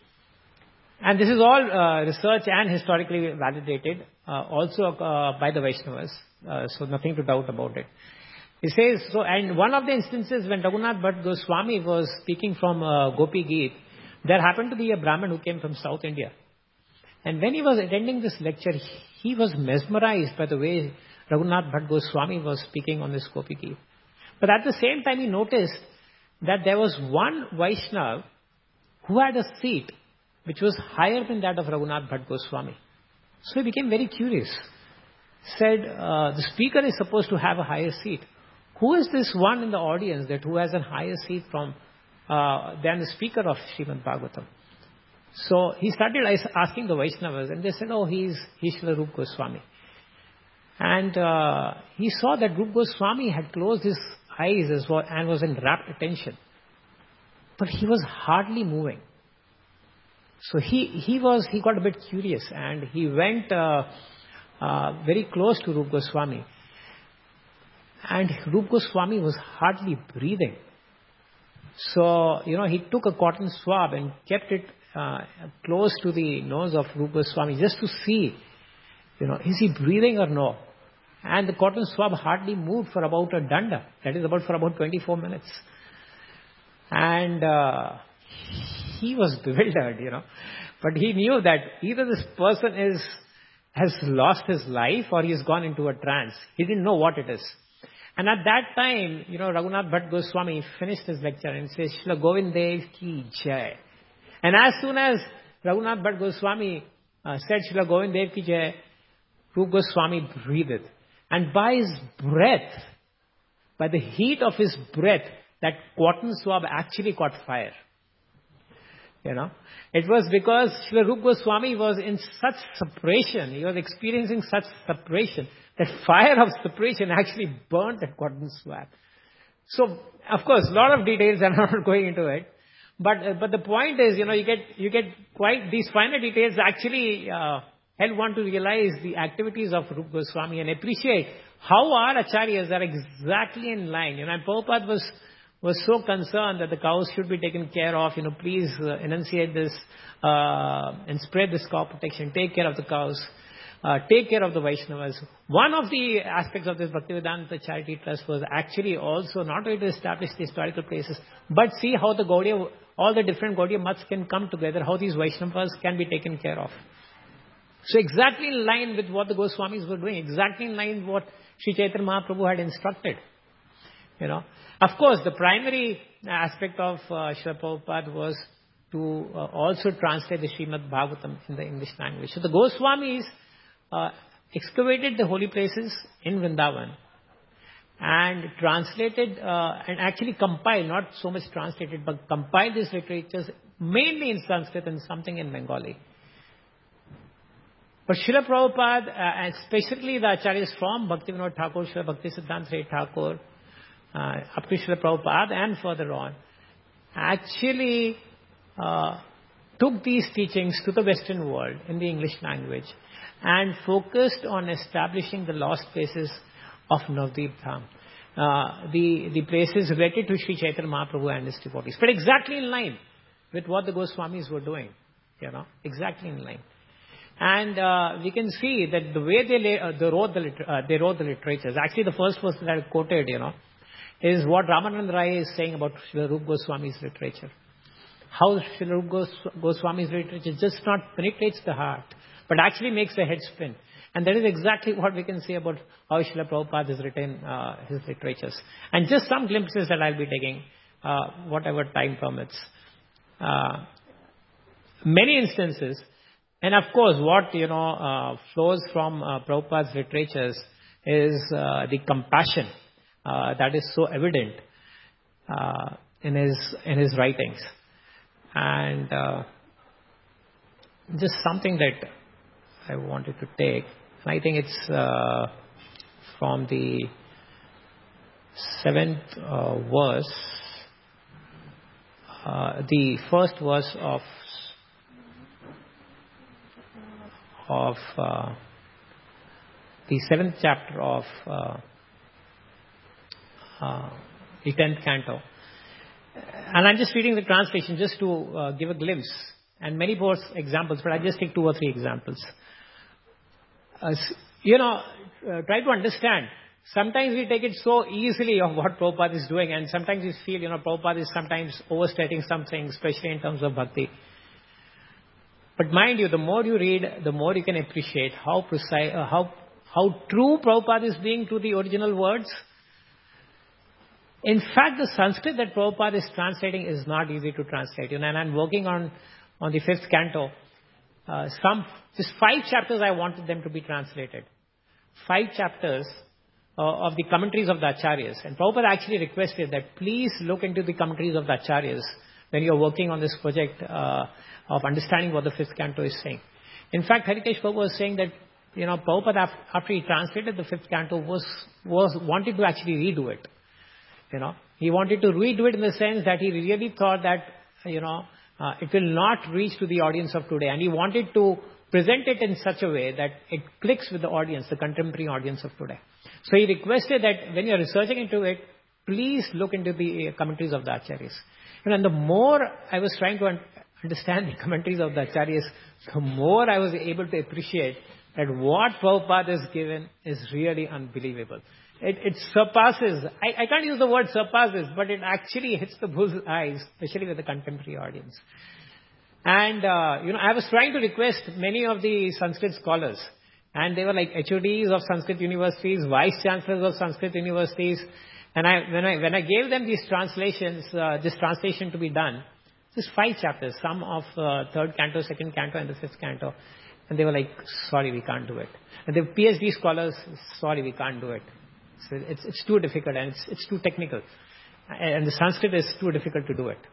and this is all uh, research and historically validated, uh, also uh, by the Vaishnavas, uh, so nothing to doubt about it. He says, so, and one of the instances when Raghunath Bhatt Goswami was speaking from uh, Gopi Geet, there happened to be a Brahmin who came from South India. And when he was attending this lecture, he was mesmerized by the way Raghunath Bhatt Goswami was speaking on this Gopi Geet. But at the same time, he noticed that there was one Vaishnav who had a seat which was higher than that of Raghunath Bhatt Goswami. So he became very curious. Said, uh, the speaker is supposed to have a higher seat. Who is this one in the audience that who has a higher seat from uh, than the speaker of Srimad Bhagavatam? So he started asking the Vaishnavas, and they said, oh, he's, he's Srila Rupa Goswami. And uh, he saw that Rupa Goswami had closed his eyes as well and was in rapt attention. But he was hardly moving. So he, he was, he got a bit curious, and he went uh, uh, very close to Rupa Goswami. And Rupa Goswami was hardly breathing. So, you know, he took a cotton swab and kept it uh, close to the nose of Rupa Goswami just to see, you know, is he breathing or no? And the cotton swab hardly moved for about a danda. That is about for about twenty-four minutes. And uh, he was bewildered, you know. But he knew that either this person is has lost his life or he's gone into a trance. He didn't know what it is. And at that time, you know, Raghunath Bhatt Goswami finished his lecture and says, Srila Govind Dev ki jai. And as soon as Raghunath Bhatt Goswami uh, said, Srila Govind Dev ki jai, Rupa Goswami breathed. And by his breath, by the heat of his breath, that cotton swab actually caught fire. You know, it was because Srila Rupa Goswami was in such separation, he was experiencing such separation, that fire of separation actually burnt that cotton swab. So, of course, a lot of details, I'm not going into it. But uh, but the point is, you know, you get you get quite these finer details actually uh, help one to realize the activities of Rupa Goswami and appreciate how our acharyas are exactly in line. You know, and Prabhupada was was so concerned that the cows should be taken care of. You know, please uh, enunciate this uh, and spread this cow protection. Take care of the cows. Uh, take care of the Vaishnavas. One of the aspects of this Bhaktivedanta Charity Trust was actually also not only to establish the historical places, but see how the Gaudiya, all the different Gaudiya maths can come together, how these Vaishnavas can be taken care of. So exactly in line with what the Goswamis were doing, exactly in line with what Sri Chaitanya Mahaprabhu had instructed. You know, of course, the primary aspect of uh, Srila Prabhupada was to uh, also translate the Srimad Bhagavatam in the English language. So the Goswamis Uh, excavated the holy places in Vrindavan and translated uh, and actually compiled, not so much translated, but compiled these literatures mainly in Sanskrit and something in Bengali. But Srila Prabhupada, uh, and especially the acharyas from Bhaktivinoda Thakur, Srila Bhaktisiddhanta Sai Thakur, uh, up to Srila Prabhupada and further on, actually uh, took these teachings to the Western world in the English language and focused on establishing the lost places of Navdeep Dham, uh, the, the places related to Sri Chaitanya Mahaprabhu and his devotees. But exactly in line with what the Goswamis were doing, you know, exactly in line. And uh, we can see that the way they, lay, uh, they, wrote the liter- uh, they wrote the literatures, actually the first verse that I quoted, you know, is what Ramanand Rai is saying about Srila Rupa Goswami's literature. How Srila Rupa Goswami's literature just not penetrates the heart, but actually makes the head spin. And that is exactly what we can say about how Srila Prabhupada has written uh, his literatures. And just some glimpses that I'll be taking, uh, whatever time permits. Uh, many instances. And of course, what, you know, uh, flows from uh, Prabhupada's literatures is uh, the compassion uh, that is so evident uh, in his in his writings. And uh, just something that I wanted to take, and I think it's uh, from the seventh uh, verse, uh, the first verse of of uh, the seventh chapter of uh, uh, the tenth canto. And I'm just reading the translation just to uh, give a glimpse, and many more examples, but I'll just take two or three examples. Uh, you know, uh, try to understand. Sometimes we take it so easily of what Prabhupada is doing, and sometimes we feel, you know, Prabhupada is sometimes overstating something, especially in terms of bhakti. But mind you, the more you read, the more you can appreciate how precise, uh, how how true Prabhupada is being to the original words. In fact, the Sanskrit that Prabhupada is translating is not easy to translate. You know, and I'm working on, on the fifth canto. Uh, some just five chapters I wanted them to be translated. Five chapters uh, of the commentaries of the Acharyas. And Prabhupada actually requested that please look into the commentaries of the Acharyas when you're working on this project uh, of understanding what the fifth canto is saying. In fact, Harikesh Prabhu was saying that, you know, Prabhupada, after he translated the fifth canto, was, was wanted to actually redo it. You know, he wanted to redo it in the sense that he really thought that, you know, uh, it will not reach to the audience of today. And he wanted to present it in such a way that it clicks with the audience, the contemporary audience of today. So he requested that when you're researching into it, please look into the commentaries of the Acharyas. You know, and the more I was trying to un- understand the commentaries of the Acharyas, the more I was able to appreciate that what Prabhupada has given is really unbelievable. It, it surpasses, I, I can't use the word surpasses, but it actually hits the bull's eyes, especially with the contemporary audience. And, uh, you know, I was trying to request many of the Sanskrit scholars, and they were like H O Ds of Sanskrit universities, vice chancellors of Sanskrit universities. And I, when I, when I gave them these translations, uh, this translation to be done, just five chapters, some of uh, third canto, second canto, and the fifth canto. And they were like, sorry, we can't do it. And the PhD scholars, sorry, we can't do it. So it's, it's too difficult and it's, it's too technical. And the Sanskrit is too difficult to do it.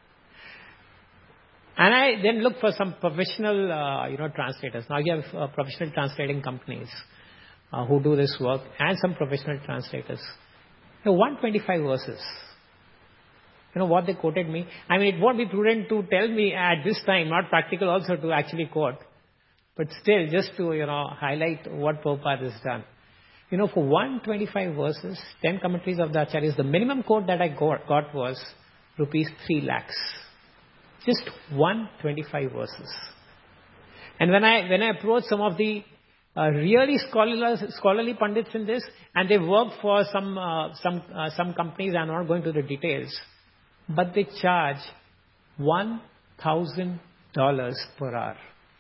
And I then looked for some professional, uh, you know, translators. Now you have uh, professional translating companies uh, who do this work, and some professional translators. You know, one hundred twenty-five verses. You know what they quoted me? I mean, it won't be prudent to tell me at this time, not practical also to actually quote. But still, just to, you know, highlight what Prabhupada has done. You know, for one hundred twenty-five verses, ten commentaries of the Acharyas, the minimum quote that I got, got was rupees three lakhs. Just one hundred twenty-five verses. And when I when I approached some of the uh, really scholarly, scholarly pundits in this, and they work for some uh, some uh, some companies, I'm not going to the details, but they charge one thousand dollars per hour.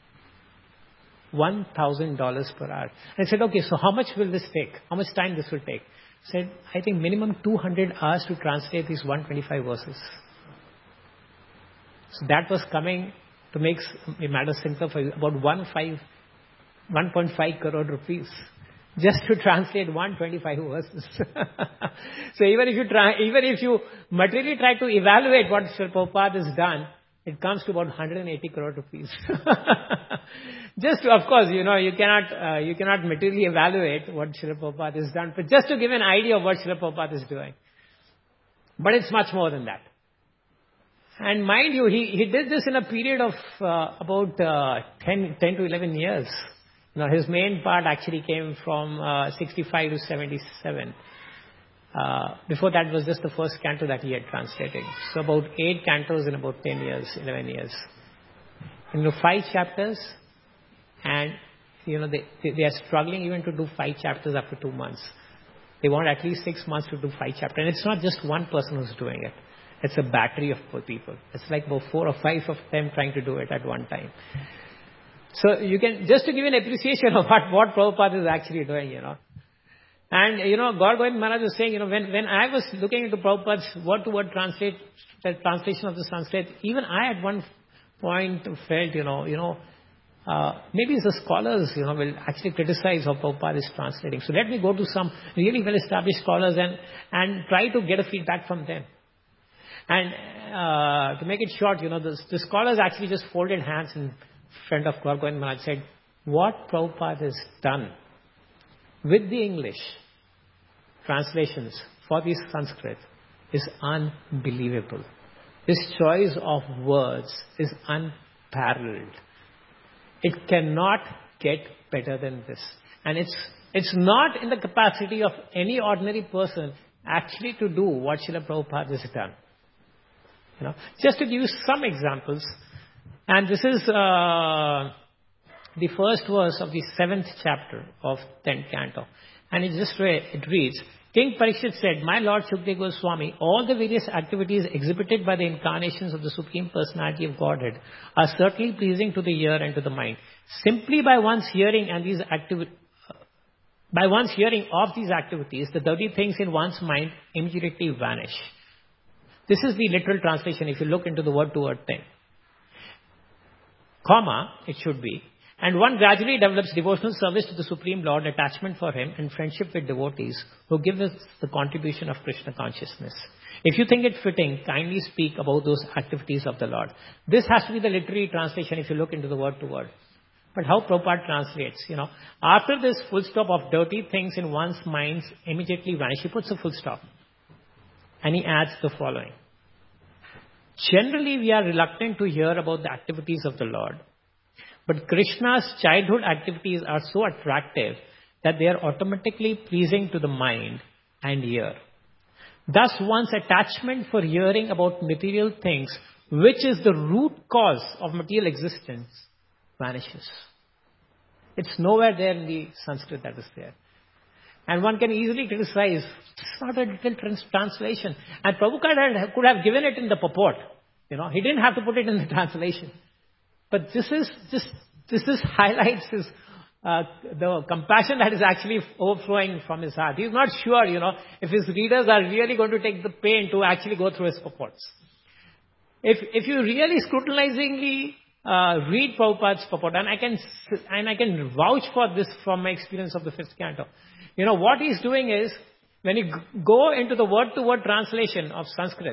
one thousand dollars per hour. I said, okay, so how much will this take? How much time this will take? I said, I think minimum two hundred hours to translate these one hundred twenty-five verses. So that was coming to make a matter simpler for you, about one point five crore rupees just to translate one hundred twenty-five verses. So even if you try, even if you materially try to evaluate what Srila Prabhupada has done, it comes to about one hundred eighty crore rupees. Just to, of course, you know, you cannot, uh, you cannot materially evaluate what Srila Prabhupada has done, but just to give an idea of what Srila Prabhupada is doing. But it's much more than that. And mind you, he, he did this in a period of uh, about uh, ten, ten to eleven years. You know, his main part actually came from uh, sixty-five to seventy-seven. Uh, before that was just the first canto that he had translated. So about eight cantos in about ten years, eleven years. You know, five chapters, and you know they, they they are struggling even to do five chapters after two months. They want at least six months to do five chapters, and it's not just one person who's doing it. It's a battery of people. It's like about four or five of them trying to do it at one time. So you can, just to give an appreciation of what, what Prabhupada is actually doing, you know. And, you know, Gaur Govind Maharaj was saying, you know, when, when I was looking into Prabhupada's word-to-word translate, the translation of the Sanskrit, even I at one point felt, you know, you know, uh, maybe the scholars, you know, will actually criticize how Prabhupada is translating. So let me go to some really well-established scholars and, and try to get a feedback from them. And uh, to make it short, you know, the, the scholars actually just folded hands in front of Gaur Govind Maharaj, said, what Prabhupada has done with the English translations for the Sanskrit is unbelievable. His choice of words is unparalleled. It cannot get better than this. And it's it's not in the capacity of any ordinary person actually to do what Srila Prabhupada has done. You know, just to give you some examples, and this is uh, the first verse of the seventh chapter of tenth canto, and it just re- it reads, King Parikshit said, my Lord Shukdev Goswami, all the various activities exhibited by the incarnations of the Supreme Personality of Godhead are certainly pleasing to the ear and to the mind. Simply by one's hearing and these activities, by one's hearing of these activities, the dirty things in one's mind immediately vanish. This is the literal translation if you look into the word-to-word thing. Comma, it should be. And one gradually develops devotional service to the Supreme Lord, attachment for Him, and friendship with devotees who give us the contribution of Krishna consciousness. If you think it fitting, kindly speak about those activities of the Lord. This has to be the literary translation if you look into the word-to-word. But how Prabhupada translates, you know, after this full stop of dirty things in one's minds immediately vanish, he puts a full stop. And he adds the following. Generally, we are reluctant to hear about the activities of the Lord. But Krishna's childhood activities are so attractive that they are automatically pleasing to the mind and ear. Thus, one's attachment for hearing about material things, which is the root cause of material existence, vanishes. It's nowhere there in the Sanskrit that is there. And one can easily criticize, it's not a detailed trans- translation. And Prabhupada could have given it in the purport. You know, he didn't have to put it in the translation. But this is just, this is highlights his, uh, the compassion that is actually overflowing from his heart. He's not sure, you know, if his readers are really going to take the pain to actually go through his purports. If, if you really scrutinizingly uh, read Prabhupada's purport, and I can, and I can vouch for this from my experience of the fifth canto. You know, what he's doing is, when you go into the word-to-word translation of Sanskrit,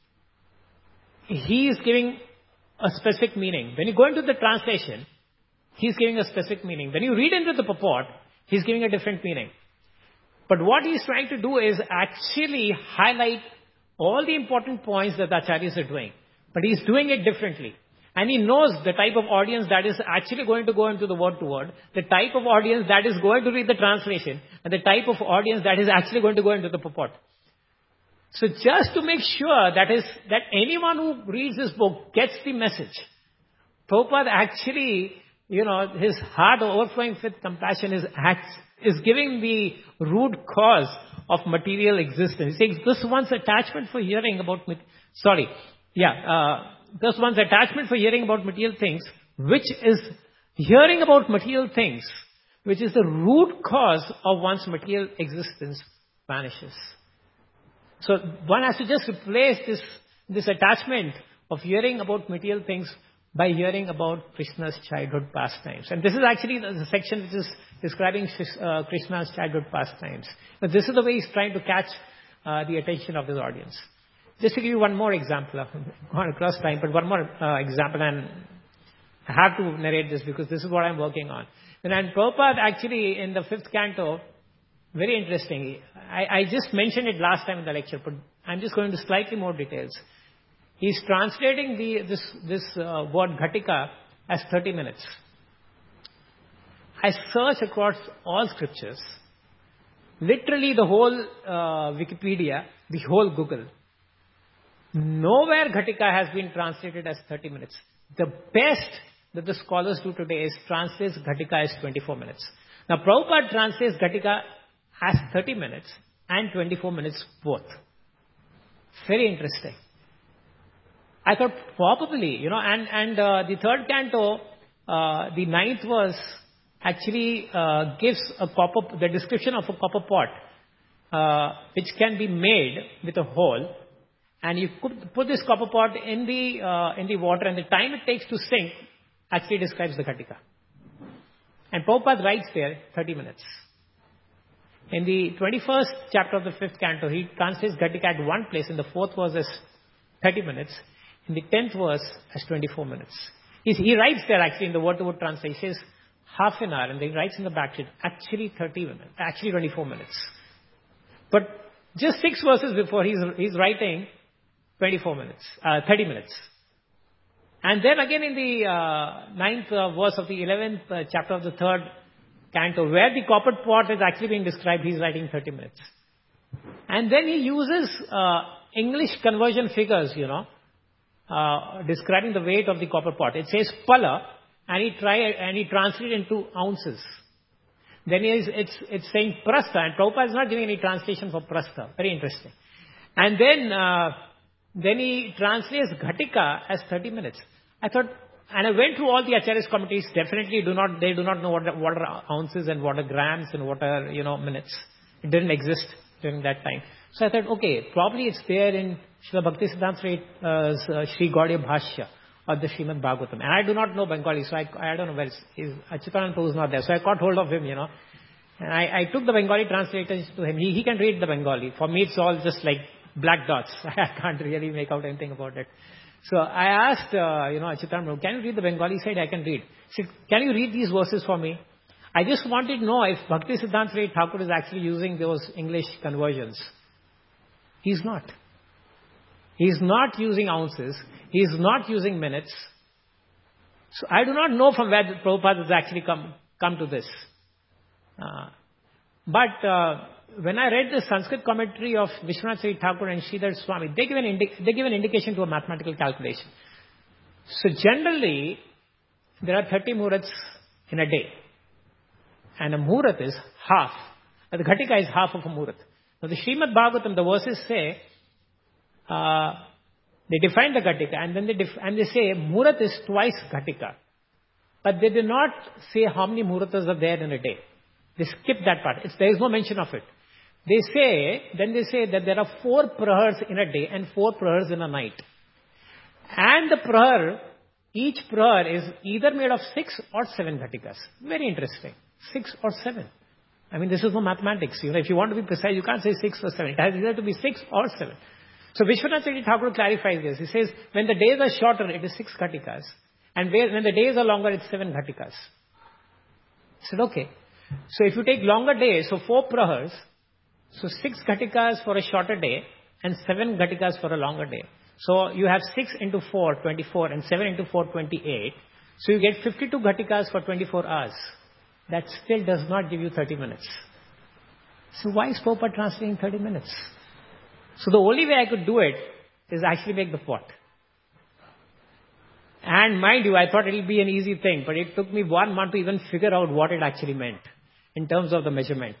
he is giving a specific meaning. When you go into the translation, he's giving a specific meaning. When you read into the purport, he's giving a different meaning. But what he's trying to do is actually highlight all the important points that the acharyas are doing. But he's doing it differently. And he knows the type of audience that is actually going to go into the word-to-word, the type of audience that is going to read the translation, and the type of audience that is actually going to go into the purport. So just to make sure that is that anyone who reads this book gets the message, Prabhupada actually, you know, his heart overflowing with compassion is act, is giving the root cause of material existence. He says this one's attachment for hearing about, sorry, yeah, uh, this one's attachment for hearing about material things, which is hearing about material things, which is the root cause of one's material existence, vanishes. So one has to just replace this, this attachment of hearing about material things by hearing about Krishna's childhood pastimes. And this is actually the, the section which is describing uh, Krishna's childhood pastimes. But this is the way he's trying to catch uh, the attention of his audience. Just to give you one more example, I've gone across time, but one more uh, example, and I have to narrate this because this is what I'm working on. And then Prabhupada actually in the fifth canto, very interesting. I, I just mentioned it last time in the lecture, but I'm just going to slightly more details. He's translating the, this, this uh, word Ghatika as thirty minutes. I searched across all scriptures, literally the whole uh, Wikipedia, the whole Google. Nowhere Ghatika has been translated as thirty minutes. The best that the scholars do today is translate Ghatika as twenty-four minutes. Now Prabhupada translates Ghatika as thirty minutes and twenty-four minutes both. Very interesting. I thought probably, you know, and, and uh, the third canto, uh, the ninth verse actually uh, gives a copper, the description of a copper pot, uh, which can be made with a hole, and you put, put this copper pot in the, uh, in the water, and the time it takes to sink actually describes the Ghatika. And Prabhupada writes there thirty minutes. In the twenty-first chapter of the fifth canto, he translates Ghatika at one place in the fourth verse as thirty minutes, in the tenth verse as twenty-four minutes. He's, he writes there actually in the word-to-word translation, he says half an hour, and then he writes in the backsheet, actually thirty minutes, actually twenty-four minutes. But just six verses before, he's, he's writing twenty-four minutes, uh, thirty minutes. And then again in the uh, ninth uh, verse of the eleventh uh, chapter of the third canto, where the copper pot is actually being described, he's writing thirty minutes. And then he uses uh, English conversion figures, you know, uh, describing the weight of the copper pot. It says pala, and he try and he translates it into ounces. Then he is, it's it's saying prastha, and Prabhupada is not giving any translation for prastha. Very interesting. And then uh, then he translates Ghatika as thirty minutes. I thought, and I went through all the Acharya's commentaries. Definitely, do not they do not know what are, what are ounces and what are grams and what are you know minutes. It didn't exist during that time. So I thought, okay, probably it's there in Srila Bhaktisiddhanta Swami's uh, Sri Gaudiya Bhashya or the Srimad Bhagavatam. And I do not know Bengali, so I, I don't know where it's, is Achyutananda Prabhu is not there. So I caught hold of him, you know. And I, I took the Bengali translators to him. He, he can read the Bengali. For me, it's all just like black dots. I can't really make out anything about it. So I asked, uh, you know, Achyutananda Prabhu, can you read the Bengali? He said, I can read. He said, can you read these verses for me? I just wanted to know if Bhaktisiddhanta Swami Thakur is actually using those English conversions. He's not. He's not using ounces. He's not using minutes. So I do not know from where the Prabhupada has actually come, come to this. Uh, but uh, when I read the Sanskrit commentary of Vishwanath Chaitanya Thakur and Sridhar Swami, they give, an indi- they give an indication to a mathematical calculation. So generally, there are thirty muhurats in a day. And a muhurat is half. The Ghatika is half of a muhurat. Now the Srimad Bhagavatam, the verses say, uh, they define the Ghatika, and then they def- and they say muhurat is twice Ghatika. But they do not say how many muhuratas are there in a day. They skip that part. It's, there is no mention of it. They say, then they say that there are four prahars in a day and four prahars in a night. And the prahar, each prahar is either made of six or seven Ghatikas. Very interesting. Six or seven. I mean, this is no mathematics. You know, if you want to be precise, you can't say six or seven. It has either to be six or seven. So Vishwanath Chaitanya Thakur clarifies this. He says, when the days are shorter, it is six Ghatikas. And when the days are longer, it's seven Ghatikas. I said, okay. So if you take longer days, so four prahars, so six Ghatikas for a shorter day, and seven Ghatikas for a longer day. So you have six into four, twenty-four, and seven into four, twenty-eight. So you get fifty-two Ghatikas for twenty-four hours. That still does not give you thirty minutes. So why is Prabhupada translating thirty minutes? So the only way I could do it is actually make the pot. And mind you, I thought it will be an easy thing, but it took me one month to even figure out what it actually meant in terms of the measurement.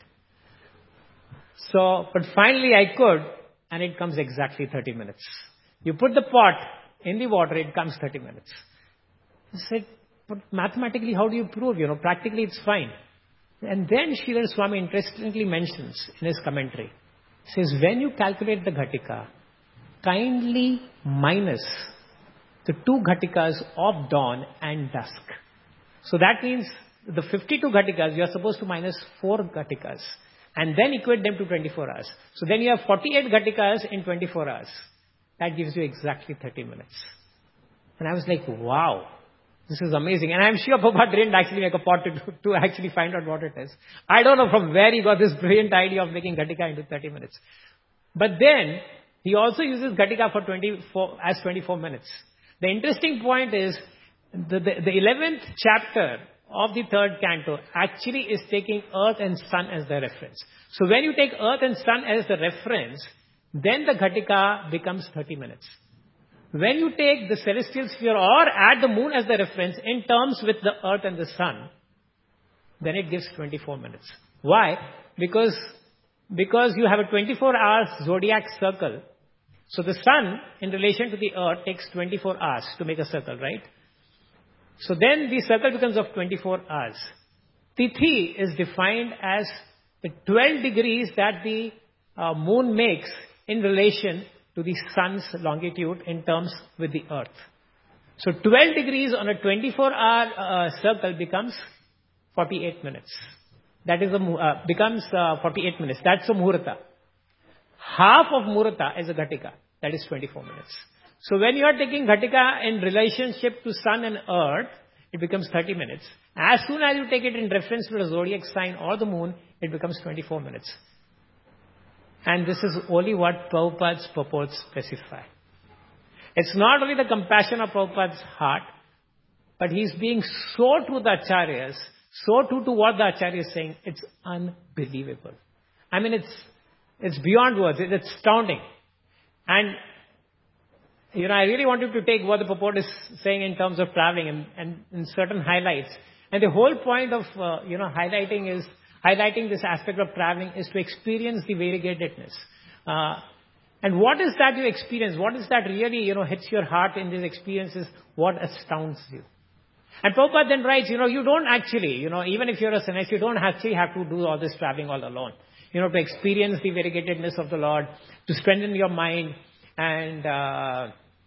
So, but finally I could, and it comes exactly thirty minutes. You put the pot in the water, it comes thirty minutes. I said, but mathematically, how do you prove? You know, practically it's fine. And then Sridhar Swami interestingly mentions in his commentary, says, when you calculate the Ghatika, kindly minus the two Ghatikas of dawn and dusk. So that means the fifty-two Ghatikas, you are supposed to minus four Ghatikas and then equate them to twenty-four hours. So then you have forty-eight Ghatikas in twenty-four hours. That gives you exactly thirty minutes. And I was like, wow, this is amazing. And I'm sure Prabhupada didn't actually make a pot to, to actually find out what it is. I don't know from where he got this brilliant idea of making Ghatika into thirty minutes. But then he also uses Ghatika for twenty-four, as twenty-four minutes. The interesting point is the, the, the eleventh chapter of the third canto actually is taking earth and sun as the reference. So when you take earth and sun as the reference, then the Ghatika becomes thirty minutes. When you take the celestial sphere or add the moon as the reference in terms with the earth and the sun, then it gives twenty-four minutes. Why? Because, because you have a twenty-four hours zodiac circle. So the sun in relation to the earth takes twenty-four hours to make a circle, right? So then the circle becomes of twenty-four hours. Tithi is defined as the twelve degrees that the uh, moon makes in relation to to the sun's longitude in terms with the earth. So twelve degrees on a twenty-four hour uh, circle becomes forty-eight minutes. That is a, uh, becomes uh, forty-eight minutes. That's a muhurta. Half of muhurta is a ghatika. That is twenty-four minutes. So when you are taking ghatika in relationship to sun and earth, it becomes thirty minutes. As soon as you take it in reference to the zodiac sign or the moon, it becomes twenty-four minutes. And this is only what Prabhupada's purports specify. It's not only the compassion of Prabhupada's heart, but he's being so true to the acharyas, so true to what the acharya is saying, it's unbelievable. I mean, it's it's beyond words. It's astounding. And, you know, I really wanted to take what the purport is saying in terms of traveling and, and, and certain highlights. And the whole point of, uh, you know, highlighting is, highlighting this aspect of traveling is to experience the variegatedness. Uh, and what is that you experience? What is that really, you know, hits your heart in these experiences? What astounds you? And Prabhupada then writes, you know, you don't actually, you know, even if you're a sannyasi, you don't actually have to do all this traveling all alone. You know, to experience the variegatedness of the Lord, to strengthen your mind, and uh,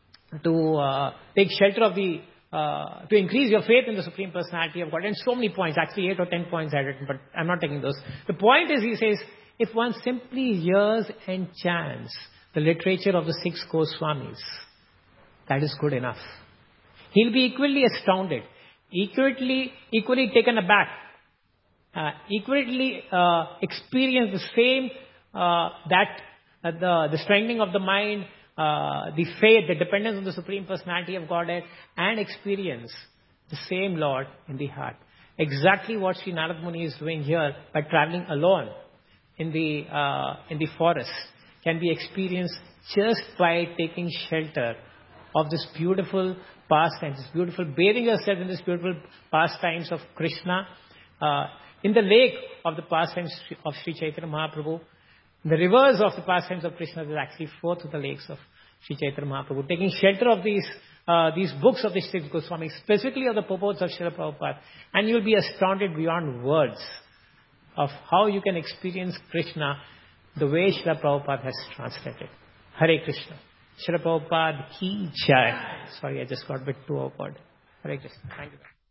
to uh, take shelter of the, uh, to increase your faith in the Supreme Personality of God. And so many points, actually eight or ten points I had written, but I'm not taking those. The point is, he says, if one simply hears and chants the literature of the six Goswamis, that is good enough. He'll be equally astounded, equally, equally taken aback, uh, equally uh, experience the same, uh, that, uh, the, the strengthening of the mind, uh, the faith, the dependence on the Supreme Personality of Godhead, and experience the same Lord in the heart. Exactly what Sri Narad Muni is doing here by traveling alone in the, uh, in the forest can be experienced just by taking shelter of this beautiful pastimes, this beautiful, bathing yourself in this beautiful pastimes of Krishna, uh, in the lake of the pastimes of Sri Chaitanya Mahaprabhu. The rivers of the pastimes of Krishna will actually flow through the lakes of Sri Chaitanya Mahaprabhu, taking shelter of these uh, these books of the Sri Goswami, specifically of the purports of Srila Prabhupada, and you'll be astounded beyond words of how you can experience Krishna the way Srila Prabhupada has translated. Hare Krishna. Srila Prabhupada ki jai. Sorry, I just got a bit too awkward. Hare Krishna. Thank you.